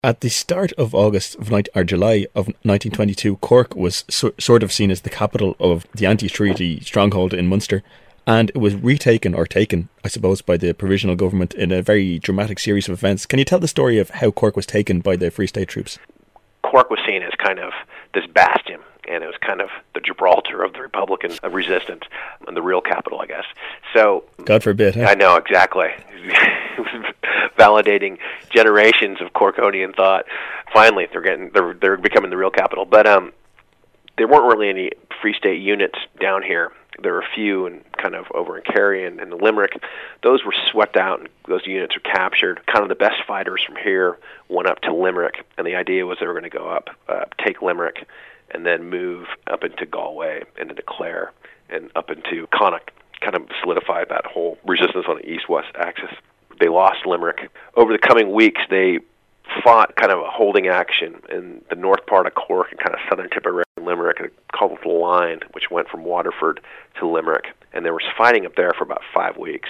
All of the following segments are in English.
At the start of July of 1922, Cork was sort of seen as the capital of the anti-treaty stronghold in Munster, and it was retaken or taken, I suppose, by the provisional government in a very dramatic series of events. Can you tell the story of how Cork was taken by the Free State troops? Cork was seen as kind of this bastion, and it was kind of the Gibraltar of the Republican resistance, and the real capital, I guess. So, God forbid. Huh? I know, exactly. It was validating generations of Corkonian thought. Finally, they're becoming the real capital. But there weren't really any Free State units down here. There were a few, and kind of over in Kerry and Limerick. Those were swept out, and those units were captured. Kind of the best fighters from here went up to Limerick, and the idea was they were going to go up, take Limerick, and then move up into Galway and into Clare and up into Connacht, kind of solidify that whole resistance on the east-west axis. They lost Limerick. Over the coming weeks, they fought kind of a holding action in the north part of Cork and kind of southern tip of Limerick, called the Line, which went from Waterford to Limerick. And there was fighting up there for about 5 weeks.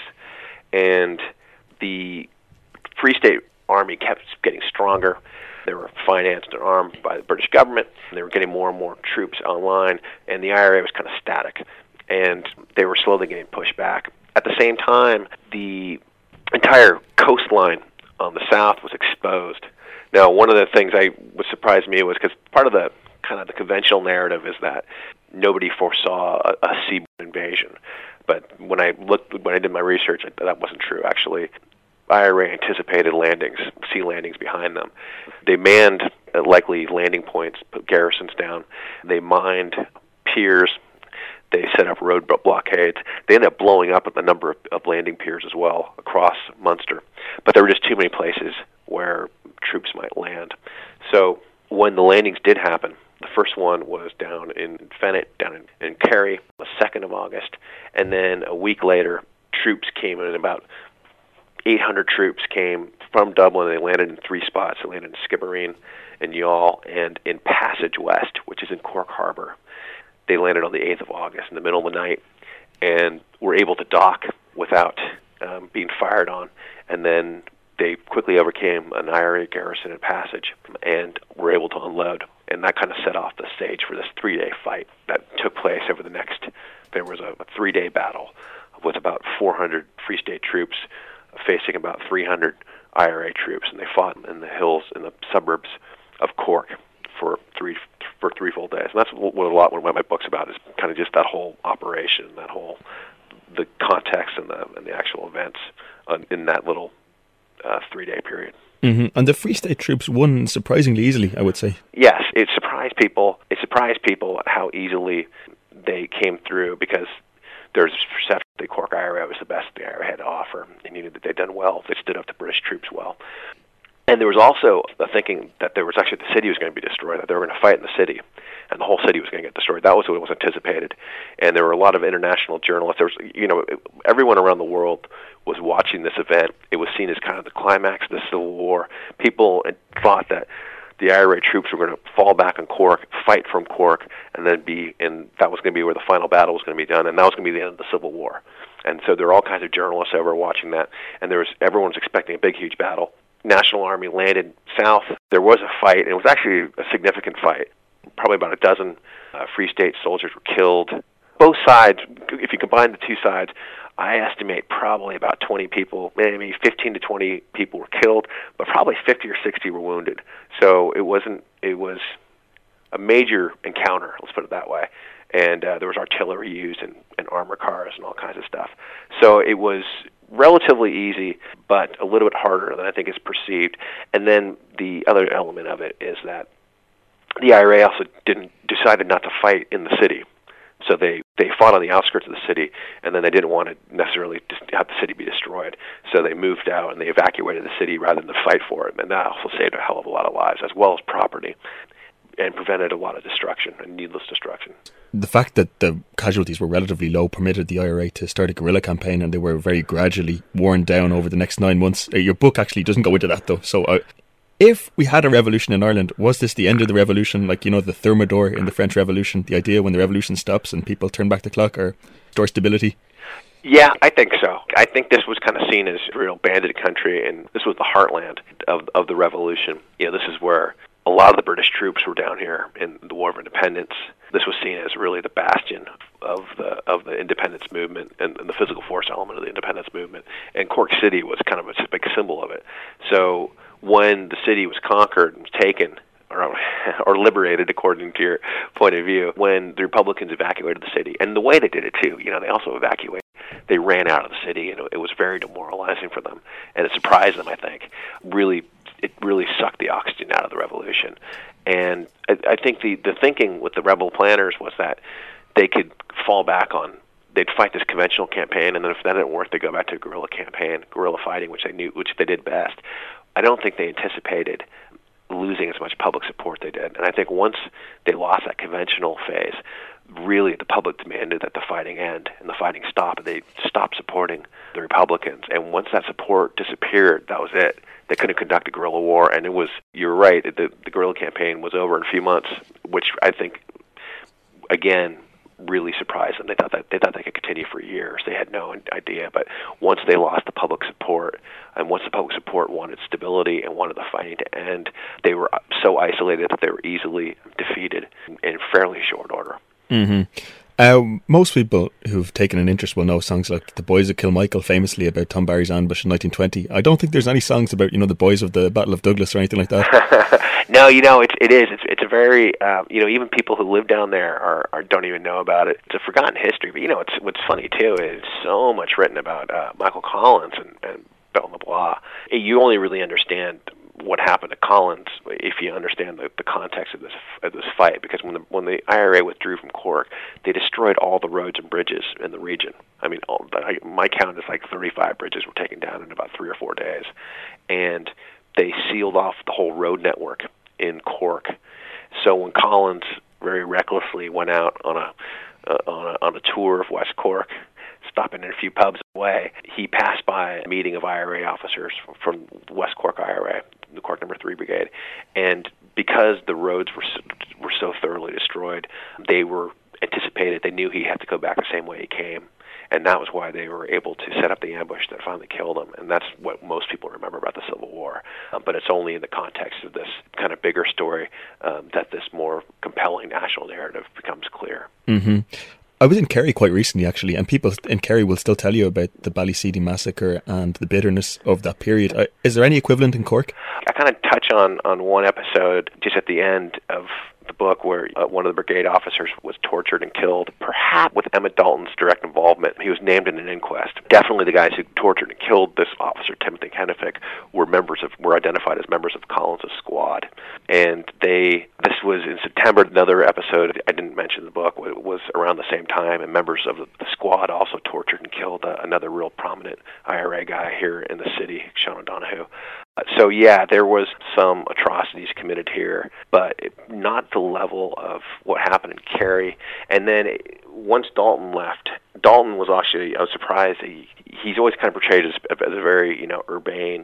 And the Free State Army kept getting stronger. They were financed and armed by the British government, and they were getting more and more troops online, and the IRA was kind of static, and they were slowly getting pushed back. At the same time, the entire coastline on the south was exposed. Now, one of the things what surprised me was because part of the kind of the conventional narrative is that nobody foresaw a seaborne invasion. But when I did my research, that wasn't true, actually. IRA anticipated sea landings behind them. They manned likely landing points, put garrisons down. They mined piers. They set up road blockades. They ended up blowing up a number of landing piers as well across Munster. But there were just too many places where troops might land. So when the landings did happen, the first one was down in Fennet, down in Kerry, the 2nd of August. And then a week later, troops came in, about 800 troops came from Dublin. They landed in 3 spots. They landed in Skibbereen, in Youghal, and in Passage West, which is in Cork Harbour. They landed on the 8th of August in the middle of the night and were able to dock without being fired on. And then they quickly overcame an IRA garrison in Passage and were able to unload. And that kind of set off the stage for this 3-day fight that took place over the next. There was a 3-day battle with about 400 Free State troops facing about 300 IRA troops, and they fought in the hills in the suburbs of Cork for three full days. And that's what one of my books about, is kind of just that whole operation, the context and the actual events in that little 3-day period. Mm-hmm. And the Free State troops won surprisingly easily, I would say. Yes, it surprised people. It surprised people how easily they came through, because there's perception the Cork IRA was the best the IRA had to offer, and you knew that they'd done well. They stood up to British troops well. And there was also the thinking that the city was going to be destroyed, that they were going to fight in the city, and the whole city was going to get destroyed. That was what was anticipated. And there were a lot of international journalists. There was, everyone around the world was watching this event. It was seen as kind of the climax of the Civil War. People thought that the IRA troops were going to fall back on Cork, fight from Cork, and that was going to be where the final battle was going to be done, and that was going to be the end of the Civil War. And so there were all kinds of journalists over watching that, and everyone was expecting a big, huge battle. National Army landed south. There was a fight, and it was actually a significant fight. Probably about a dozen Free State soldiers were killed. Both sides, if you combine the two sides, I estimate probably about 20 people, maybe 15 to 20 people were killed, but probably 50 or 60 were wounded. So it was a major encounter, let's put it that way. And there was artillery used and armor cars and all kinds of stuff. So it was relatively easy, but a little bit harder than I think is perceived. And then the other element of it is that the IRA also decided not to fight in the city. So they fought on the outskirts of the city, and then they didn't want to necessarily just have the city be destroyed. So they moved out and they evacuated the city rather than to fight for it. And that also saved a hell of a lot of lives, as well as property, and prevented a lot of destruction and needless destruction. The fact that the casualties were relatively low permitted the IRA to start a guerrilla campaign, and they were very gradually worn down over the next 9 months. Your book actually doesn't go into that, though. So if we had a revolution in Ireland, was this the end of the revolution, like, the Thermidor in the French Revolution, the idea when the revolution stops and people turn back the clock, or restore stability? Yeah, I think so. I think this was kind of seen as real bandit country, and this was the heartland of the revolution. This is where a lot of the British troops were down here in the War of Independence. This was seen as really the bastion of the independence movement and the physical force element of the independence movement. And Cork City was kind of a big symbol of it. So when the city was conquered and taken, or liberated, according to your point of view, when the Republicans evacuated the city, and the way they did it too, they also evacuated. They ran out of the city, and it was very demoralizing for them, and it surprised them. I think it really sucked the oxygen out of the revolution, and I think the thinking with the rebel planners was that they could fall back on. They'd fight this conventional campaign, and then if that didn't work, they'd go back to a guerrilla campaign, guerrilla fighting, which they did best. I don't think they anticipated losing as much public support they did. And I think once they lost that conventional phase, really the public demanded that the fighting end and the fighting stop, and they stopped supporting the Republicans. And once that support disappeared, that was it. They couldn't conduct a guerrilla war, and you're right, the guerrilla campaign was over in a few months, which I think, again, really surprised them. They thought they could continue for years. They had no idea. But once they lost the public support, and once the public support wanted stability and wanted the fighting to end, they were so isolated that they were easily defeated in fairly short order. Mm-hmm. Most people who've taken an interest will know songs like The Boys of Kilmichael, famously about Tom Barry's ambush in 1920. I don't think there's any songs about, the boys of the Battle of Douglas or anything like that. No, it is. It's a very, even people who live down there don't even know about it. It's a forgotten history. But, what's funny, too, is so much written about Michael Collins and Belle LeBlanc. You only really understand what happened to Collins if you understand the context of this fight, because when the IRA withdrew from Cork, they destroyed all the roads and bridges in the region. I mean, my count is like 35 bridges were taken down in about 3 or 4 days, and they sealed off the whole road network in Cork. So when Collins very recklessly went out on a tour of West Cork, stopping in a few pubs away, he passed by a meeting of IRA officers from West Cork IRA, the Cork Number 3 Brigade, and because the roads were so thoroughly destroyed, they knew he had to go back the same way he came, and that was why they were able to set up the ambush that finally killed him, and that's what most people remember about the Civil War. But it's only in the context of this kind of bigger story that this more compelling national narrative becomes clear. Mm-hmm. I was in Kerry quite recently, actually, and people in Kerry will still tell you about the Ballyseedy massacre and the bitterness of that period. Is there any equivalent in Cork? I kind of touch on one episode just at the end of the book where one of the brigade officers was tortured and killed, perhaps with Emmett Dalton's direct involvement. He was named in an inquest. Definitely the guys who tortured and killed this officer, Timothy Kennefic, were identified as members of Collins' squad. And this was in September. Another episode, I didn't mention in the book, was around the same time, and members of the squad also tortured and killed another real prominent IRA guy here in the city, Sean O'Donoghue. So yeah, there was some atrocities committed here, but not the level of what happened in Kerry. And then once Dalton left, Dalton was actually, I was surprised, he's always kind of portrayed as a very, urbane,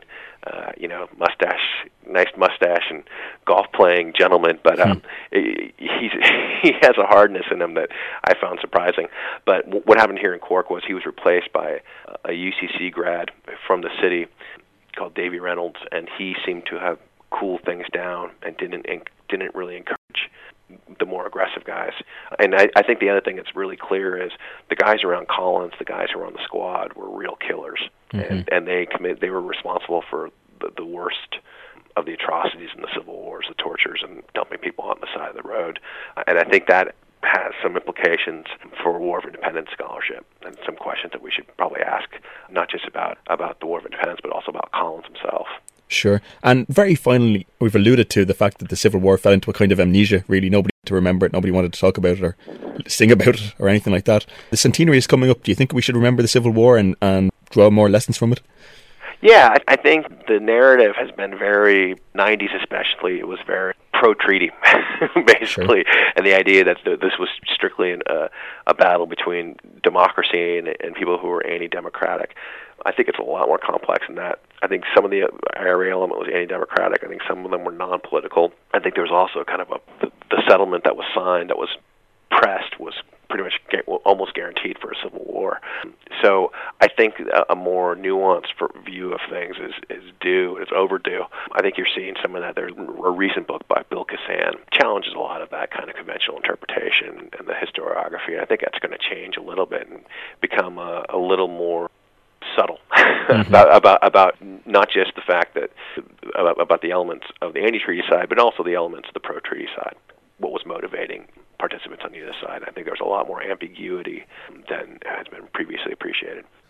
nice mustache and golf-playing gentleman, but he has a hardness in him that I found surprising. But what happened here in Cork was he was replaced by a UCC grad from the city called Davy Reynolds, and he seemed to have cooled things down and didn't really encourage the more aggressive guys. And I think the other thing that's really clear is the guys around Collins, the guys who were on the squad, were real killers, and they were responsible for the worst of the atrocities in the Civil Wars, the tortures and dumping people on the side of the road. And I think that has some implications for War of Independence scholarship and some questions that we should probably ask, not just about the War of Independence, but also about Collins himself. Sure. And very finally, we've alluded to the fact that the Civil War fell into a kind of amnesia, really. Nobody wanted to remember it, nobody wanted to talk about it or sing about it or anything like that. The centenary is coming up. Do you think we should remember the Civil War and draw more lessons from it? Yeah, I think the narrative has been very, 90s especially, it was very pro-treaty, basically, sure. And the idea that this was strictly a battle between democracy and people who were anti-democratic. I think it's a lot more complex than that. I think some of the IRA element was anti-democratic. I think some of them were non-political. I think there was also kind of the settlement that was signed, that was pressed, was pretty much almost guaranteed for a civil war. So I think a more nuanced view of things is due, is overdue. I think you're seeing some of that. There's a recent book by Bill Kazan challenges a lot of that kind of conventional interpretation and the historiography. I think that's going to change a little bit and become a little more subtle about not just the fact that about the elements of the anti-treaty side, but also the elements of the pro-treaty side. What was motivating participants on the other side? I think there's a lot more ambiguity than has been previously appreciated.